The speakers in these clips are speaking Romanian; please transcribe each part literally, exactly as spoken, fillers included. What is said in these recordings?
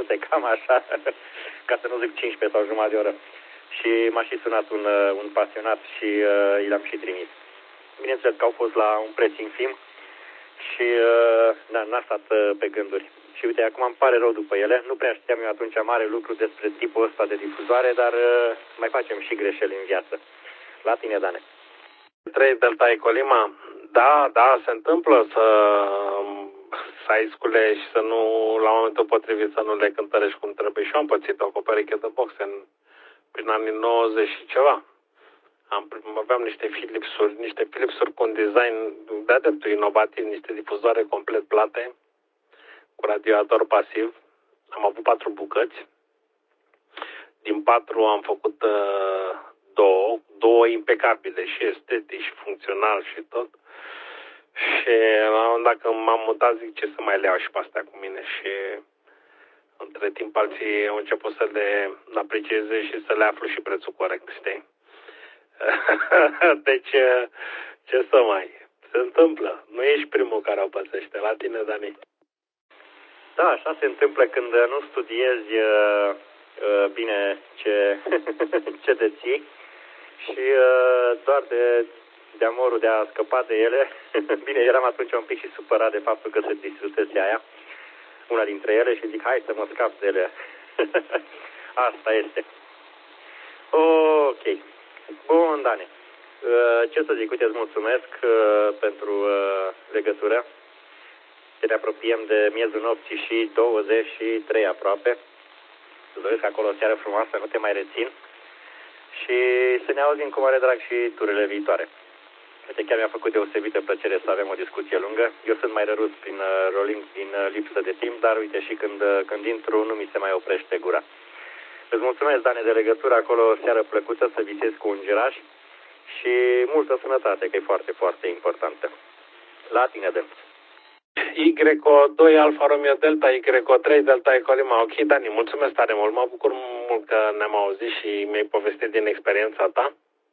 minute, cam așa, ca să nu zic cincisprezece sau jumătate de oră. Și m-a și sunat un, un pasionat și uh, i l-am și trimis. Bineînțeles că au fost la un preț infim și uh, da, n-a stat uh, pe gânduri. Și uite, acum îmi pare rău după ele. Nu prea știam eu atunci mare lucru despre tipul ăsta de difuzoare, dar uh, mai facem și greșeli în viață. La tine, Dane. trei Delta Ecolima. Da, da, se întâmplă să, să ai scule și să nu, la momentul potrivit, să nu le cântărești cum trebuie. Și eu am pățit o pereche de boxe în, prin anii nouăzeci și ceva. Am, aveam niște Philipsuri, niște Philipsuri cu un design de-a dreptul inovativ, niște difuzoare complet plate, cu radiator pasiv. Am avut patru bucăți. Din patru am făcut uh, două, două impecabile și estetic și funcțional și tot. Și la un moment dat când m-am mutat, zic ce să mai le iau și pe astea cu mine. Și între timp alții au început să le aprecieze și să le aflu și prețul corect, știi? Deci, ce să mai... Se întâmplă. Nu ești primul care o pățește. La tine, Dani. Da, așa se întâmplă când nu studiezi uh, uh, bine ce, ce deții și uh, doar de, de amorul de a scăpa de ele. Bine, eram atunci un pic și supărat de faptul că se distrusese aia, una dintre ele, și zic, hai să mă scap de ele. Asta este. Ok. Bun, Dane. Uh, ce să zic, uite, îți mulțumesc uh, pentru uh, legătură. Ne apropiem de miezul nopții și douăzeci și trei aproape. Îți doresc acolo o seară frumoasă, nu te mai rețin. Și să ne auzim cu mare drag și turele viitoare. Uite, chiar mi-a făcut deosebită plăcere să avem o discuție lungă. Eu sunt mai rărut prin uh, rolling, din uh, lipsă de timp, dar uite, și când, uh, când intru nu mi se mai oprește gura. Îți mulțumesc, Dane, de legătură, acolo o seară plăcută, să visezi cu ungeraș și multă sănătate, că e foarte, foarte importantă. La tine, Del. Y O doi Alfa Romeo Delta, Y O trei Delta Ecolima. Ok, Dani, mulțumesc tare mult. Mă bucur mult că ne-am auzit și mi-ai povestit din experiența ta.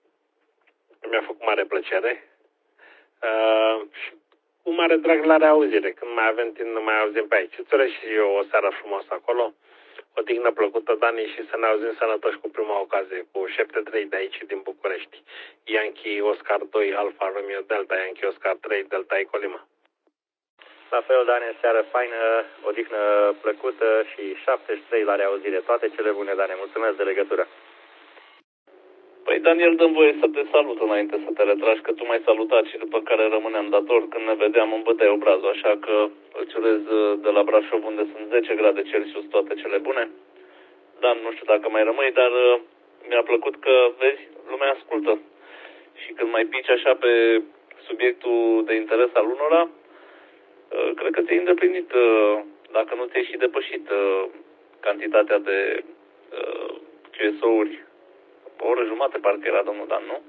Mi-a făcut mare plăcere. Uh, și cu mare drag la reauzire. Când mai avem timp, nu mai auzim pe aici. Îți urez și eu o seară frumoasă acolo. O dignă plăcută, Dani, și să ne auzim sănătoși cu prima ocazie, cu șapte trei de aici din București. Yankee Oscar doi Alfa Romeo Delta, Yankee Oscar trei Delta Ecolima. La fel, Dane, seară faină, odihnă plăcută și șaptezeci și trei la reauzire. Toate cele bune, Dane. Mulțumesc de legătură. Păi, Daniel, dă-mi voie să te salut înainte să te retragi, că tu m-ai salutat și după care rămâneam dator când ne vedeam în băteai obrazul, așa că îți urez de la Brașov, unde sunt zece grade Celsius, toate cele bune. Dan, nu știu dacă mai rămâi, dar mi-a plăcut că, vezi, lumea ascultă. Și când mai pici așa pe subiectul de interes al unora, cred că ți-ai îndeplinit, dacă nu ți-ai și depășit cantitatea de Q S O-uri. O oră jumate parcă era domnul Dan, nu?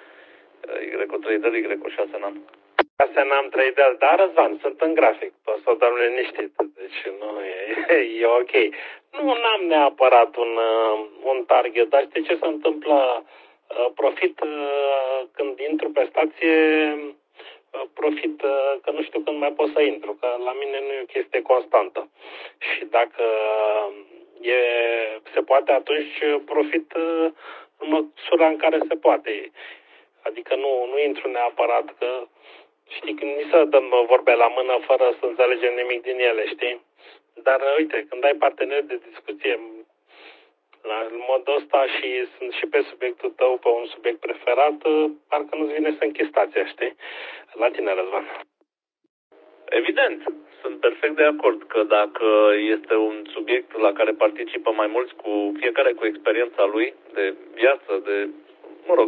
Y O trei de Y O șase n-am. șase n-am, trei de dar, Răzvan, sunt în grafic. Poți să o dăm liniștit. Deci nu e, e ok. Nu n-am neapărat un, un target, dar știi ce se întâmplă? Profit când intru pe stație, profit că nu știu când mai pot să intru, că la mine nu e o chestie constantă. Și dacă e, se poate, atunci profit în măsura în care se poate. Adică nu, nu intru neapărat, că știi, când ni se dăm vorbe la mână fără să înțelegem nimic din ele, știi? Dar uite, când ai parteneri de discuție la în modul ăsta și sunt și pe subiectul tău, pe un subiect preferat, parcă nu-ți vine să închizi stația, știi? La tine, Răzvan. Evident, sunt perfect de acord că dacă este un subiect la care participă mai mulți, cu fiecare cu experiența lui de viață, de, mă rog,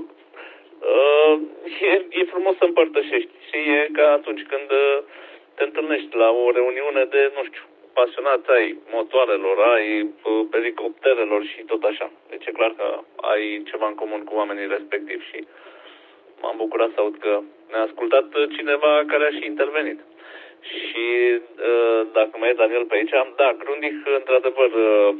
e, e frumos să împărtășești și e ca atunci când te întâlnești la o reuniune de, nu știu, pasionați ai motoarelor, ai elicopterelor și tot așa. Deci e clar că ai ceva în comun cu oamenii respectivi și m-am bucurat să aud că ne-a ascultat cineva care a și intervenit. Și dacă mai e Daniel pe aici, da, Grundig într-adevăr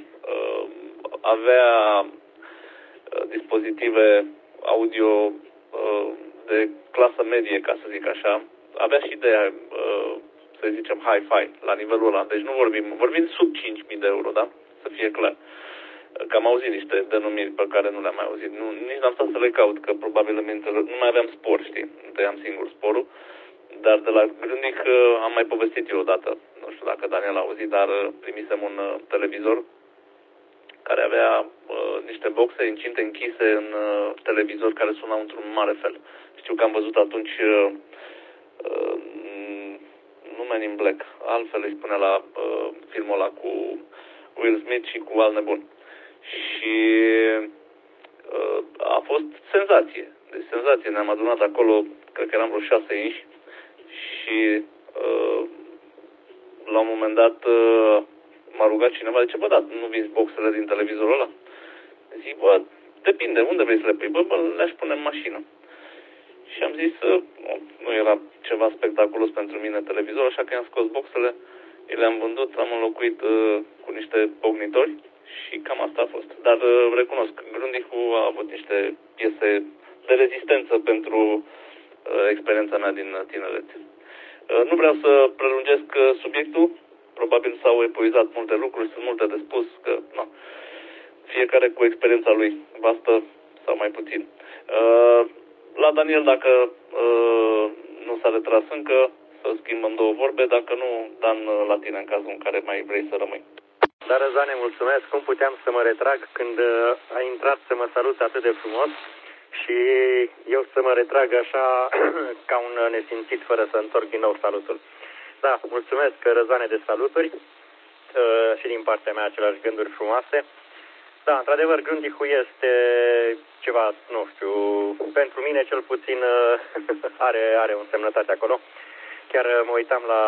avea dispozitive audio de clasă medie, ca să zic așa. Avea și de, să zicem, hi-fi la nivelul ăla. Deci nu vorbim, vorbim sub cinci mii de euro, da? fie clar. Că am auzit niște denumiri pe care nu le-am mai auzit. Nu, nici n-am stat să le caut, că probabil nu mai aveam spor, știi? Nu tăiam singur sporul. Dar de la Grundig am mai povestit eu odată. Nu știu dacă Daniel a auzit, dar primisem un uh, televizor care avea uh, niște boxe incinte închise în uh, televizor care sunau într-un mare fel. Știu că am văzut atunci uh, uh, nu Men in Black, altfel îi spune la uh, filmul ăla cu Will Smith și cu alt nebun. Și uh, a fost senzație. Deci senzație. Ne-am adunat acolo, cred că eram vreo șase inși și uh, la un moment dat uh, m-a rugat cineva, zice, bă, da, nu vinzi boxele din televizorul ăla? Zic, bă, depinde, unde vrei să le pui? Bă, bă, le-aș pune în mașină. Și am zis, uh, nu era ceva spectaculos pentru mine televizorul, așa că i-am scos boxele, le-am vândut, am înlocuit uh, cu niște ognitori și cam asta a fost. Dar uh, recunosc, Grundig-ul a avut niște piese de rezistență pentru uh, experiența mea din tineret. Uh, nu vreau să prelungesc uh, subiectul, probabil s-au epuizat multe lucruri, sunt multe de spus, că na, fiecare cu experiența lui, vastă sau mai puțin. Uh, la Daniel, dacă uh, nu s-a retras încă, să schimbăm două vorbe, dacă nu, Dan, la tine, în cazul în care mai vrei să rămâi. Dar, Răzvane, mulțumesc. Cum puteam să mă retrag când uh, a intrat să mă salut atât de frumos și eu să mă retrag așa ca un nesimțit fără să întorc din nou salutul. Da, mulțumesc, Răzvane, de saluturi uh, și din partea mea aceleași gânduri frumoase. Da, într-adevăr, Grundig-ul este ceva, nu știu, pentru mine cel puțin are, are o însemnătate acolo. Chiar mă uitam la,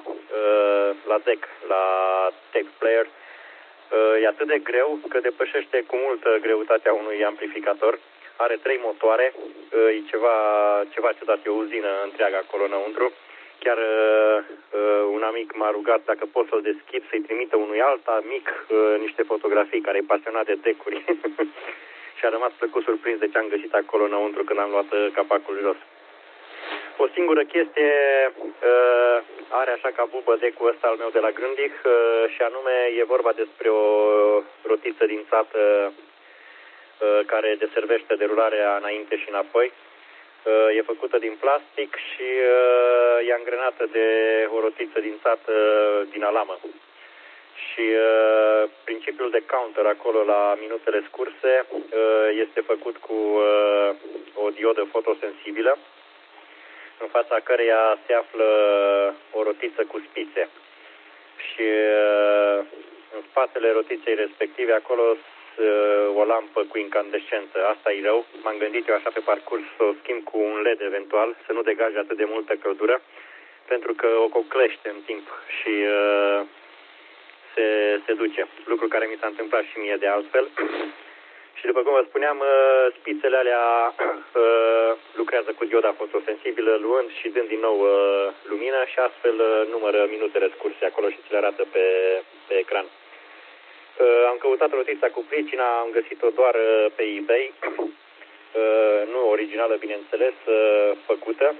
la D E C, la Tape Player. E atât de greu că depășește cu multă greutatea unui amplificator. Are trei motoare, e ceva, ceva ciudat, e o uzină întreagă acolo înăuntru. Chiar uh, un amic m-a rugat dacă pot să-l deschid, să-i trimită unui alt amic uh, niște fotografii, care e pasionat de decuri. Și a rămas plăcut surprins de ce am găsit acolo înăuntru când am luat uh, capacul jos. O singură chestie uh, are așa ca bubă decul ăsta al meu de la Grundig uh, și anume e vorba despre o rotiță dințată uh, care deservește derularea înainte și înapoi. E făcută din plastic și uh, e angrenată de o rotiță dințată din alamă. Și uh, principiul de counter acolo la minutele scurse uh, este făcut cu uh, o diodă fotosensibilă, în fața căreia se află o rotiță cu spițe. Și uh, în spatele rotiței respective acolo o lampă cu incandescență. Asta e rău. M-am gândit eu așa pe parcurs să o schimb cu un L E D eventual, să nu degaje atât de multă căldură, pentru că o coclește în timp și uh, se, se duce. Lucru care mi s-a întâmplat și mie de altfel. Și după cum vă spuneam, uh, spițele alea uh, lucrează cu dioda fotosensibilă, luând și dând din nou uh, lumină și astfel uh, numără minutele scurse acolo și ți le arată pe, pe ecran. Uh, am căutat rotița cu pricina, am găsit-o doar uh, pe eBay, uh, nu originală, bineînțeles, uh, făcută.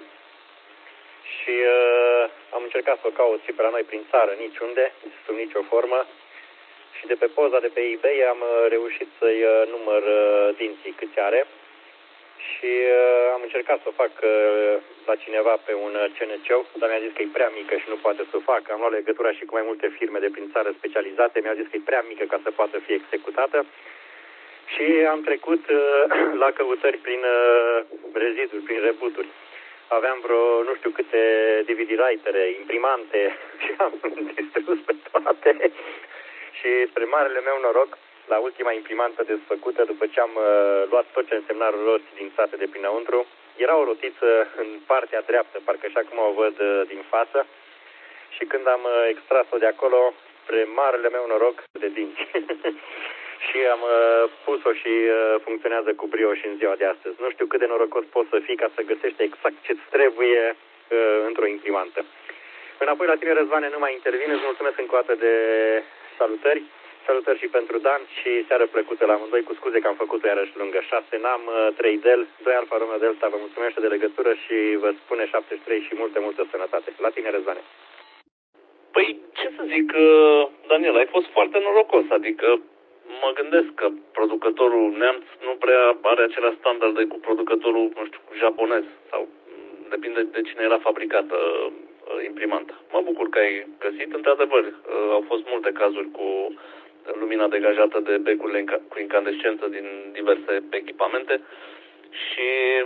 Și uh, am încercat să o caut și pe la noi prin țară, niciunde, sub nicio formă. Și de pe poza de pe eBay am uh, reușit să-i uh, număr uh, dinții câți are. Și uh, am încercat să o fac uh, la cineva pe un C N C, dar mi-a zis că e prea mică și nu poate să o facă. Am luat legătura și cu mai multe firme de prin țară specializate, mi-au zis că e prea mică ca să poată fi executată. Și am trecut uh, la căutări prin uh, reziduri, prin rebuturi. Aveam vreo nu știu câte D V D writere, imprimante și am distrus pe toate. Și spre marele meu noroc, la ultima imprimantă desfăcută, după ce am uh, luat tot ce însemna roți din sate de prinăuntru, era o rotiță în partea dreaptă, parcă așa cum o văd uh, din față. Și când am uh, extras-o de acolo, spre marele meu noroc, de dinți. Și am uh, pus-o și uh, funcționează cu brio și în ziua de astăzi. Nu știu cât de norocos poți să fii ca să găsești exact ce-ți trebuie uh, într-o imprimantă. Înapoi la tine, Răzvane, nu mai intervine. Îți mulțumesc încă o dată de salutări. Salutări și pentru Dan și seară plăcută la amândoi, cu scuze că am făcut-o iarăși lungă. șase N A M, trei Del, doi Alfa Romeo Delta, vă mulțumesc de legătură și vă spune șaptezeci și trei și multă, multă sănătate. La tine, Răzvane. Păi, ce să zic, Daniel, ai fost foarte norocos, adică mă gândesc că producătorul neamț nu prea are aceleași standarde cu producătorul, nu știu, japonez sau depinde de cine era fabricată imprimanta. Mă bucur că ai găsit, într-adevăr, au fost multe cazuri cu lumina degajată de becurile cu incandescență din diverse echipamente și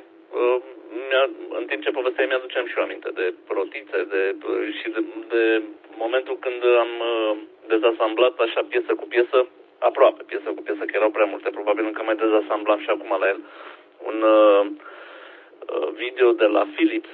în timp ce povesteai mi-aduceam și eu aminte de rotițe de, și de, de momentul când am dezasamblat așa piesă cu piesă, aproape piesă cu piesă, că erau prea multe, probabil încă mai dezasamblam și acum la el, un uh, video de la Philips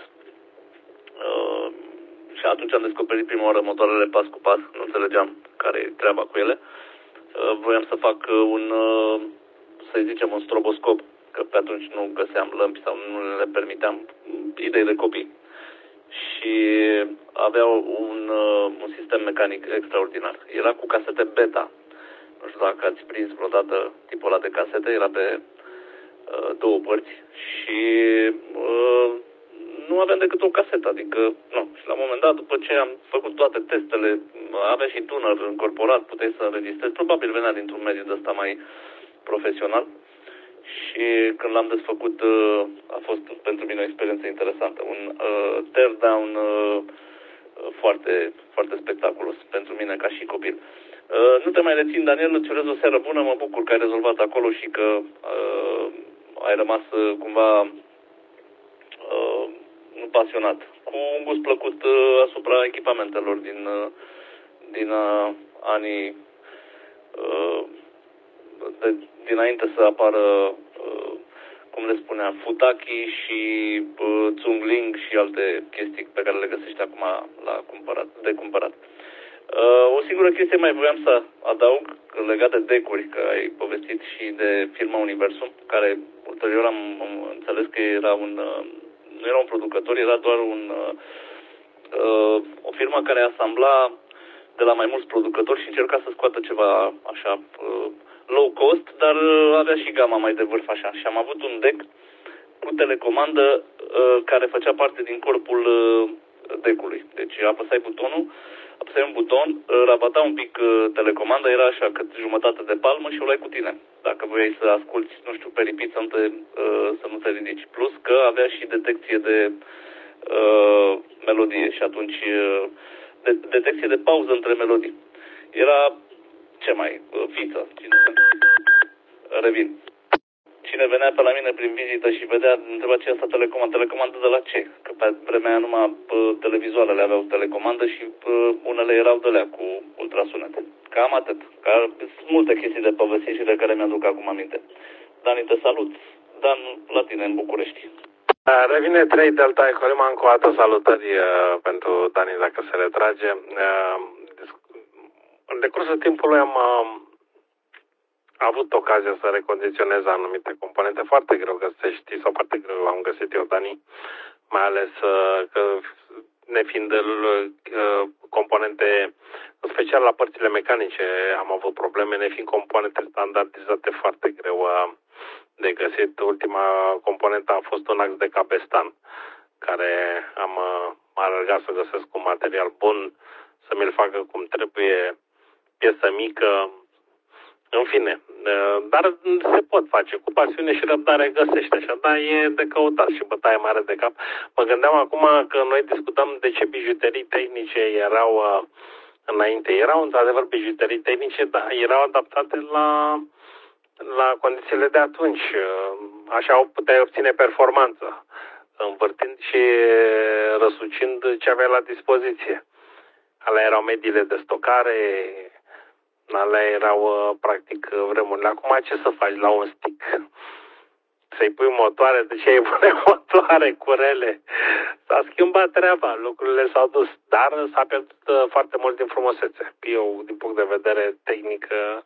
uh, și atunci am descoperit prima oară motoarele pas cu pas, nu înțelegeam care e treaba cu ele. Uh, voiam să fac un, uh, să zicem, un stroboscop, că pe atunci nu găseam lămpi sau nu le permiteam, idei de copii. Și aveau un, uh, un sistem mecanic extraordinar. Era cu casete beta. Nu știu dacă ați prins vreodată tipul ăla de casete, era pe uh, două părți și uh, nu aveam decât o casetă, adică, nu. Și la un moment dat, după ce am făcut toate testele, avea și tuner încorporat, puteai să înregistrezi, probabil venea dintr-un mediu de ăsta mai profesional și când l-am desfăcut uh, a fost pentru mine o experiență interesantă, un uh, teardown uh, foarte, foarte spectaculos pentru mine ca și copil. Uh, nu te mai rețin, Daniel, îți urez o seară bună, mă bucur că ai rezolvat acolo și că uh, ai rămas uh, cumva uh, pasionat, cu un gust plăcut uh, asupra echipamentelor din, uh, din uh, anii uh, de, dinainte să apară, uh, cum le spunea, Futaki și uh, Zungling și alte chestii pe care le găsești acum la cumpărat, de cumpărat. Uh, o singură chestie mai voiam să adaug legat de decuri, că ai povestit și de firma Universum, care ulterior am, am înțeles că era un, uh, nu era un producător, era doar un, uh, uh, o firmă care asambla de la mai mulți producători și încerca să scoată ceva așa uh, low cost, dar uh, avea și gama mai de vârf așa. Și am avut un deck cu telecomandă uh, care făcea parte din corpul uh, deckului. Deci apăsai butonul, apăsai un buton, rabata un pic telecomanda, era așa cât jumătate de palmă și o luai cu tine. Dacă voiai să asculti, nu știu, peripit să nu te, să nu te ridici. Plus că avea și detecție de uh, melodie și atunci de, detecție de pauză între melodii. Era ce mai? Fiță. Cine... Revin. Cine venea pe la mine prin vizită și vedea, întreba ce asta telecomandă, telecomandă de la ce? Că pe vremea aia numai pă, televizoarele aveau telecomandă și pă, unele erau de alea cu ultrasunete. Cam atât. Că sunt multe chestii de povestit și de care mi-aduc acum aminte. Dani, te salut. Dan, la tine în București. Revine trei Delta Echo Lima, încă o dată salutări uh, pentru Dani dacă se retrage. Uh, în decursul timpului am... Uh, a avut ocazia să recondiționez anumite componente, foarte greu găsești, sau foarte greu am găsit eu, Dani, mai ales că nefiind componente, în special la părțile mecanice am avut probleme, nefiind componente standardizate foarte greu de găsit. Ultima componentă a fost un ax de cabestan, care am alergat să găsesc un material bun, să mi-l facă cum trebuie, piesă mică. În fine, dar se pot face. Cu pasiune și răbdare găsește așa, dar e de căutat și bătaie mare de cap. Mă gândeam acum că noi discutam de ce bijuterii tehnice erau uh, înainte. Erau într-adevăr bijuterii tehnice, dar erau adaptate la, la condițiile de atunci. Așa puteai obține performanță, învârtind și răsucind ce aveai la dispoziție. Alea erau mediile de stocare, alea erau, practic, vremurile. Acum, ce să faci la un stick? Să-i pui motoare? De ce îi pune motoare cu rele? S-a schimbat treaba, lucrurile s-au dus, dar s-a pierdut foarte mult din frumusețe. Eu, din punct de vedere tehnic,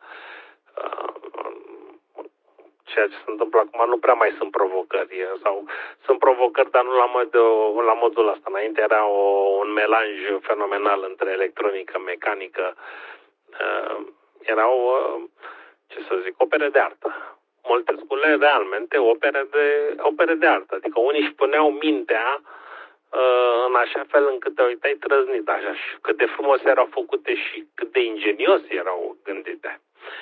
ceea ce se întâmplă acum, nu prea mai sunt provocări. Sau sunt provocări, dar nu la, mod, la modul ăsta. Înainte era o, un melanj fenomenal între electronică, mecanică. Uh, erau, uh, ce să zic, opere de artă. Multe scule realmente opere de, opere de artă. Adică unii își puneau mintea în așa fel încât te uitai trăznit așa și cât de frumos erau făcute și cât de ingenios erau gândite.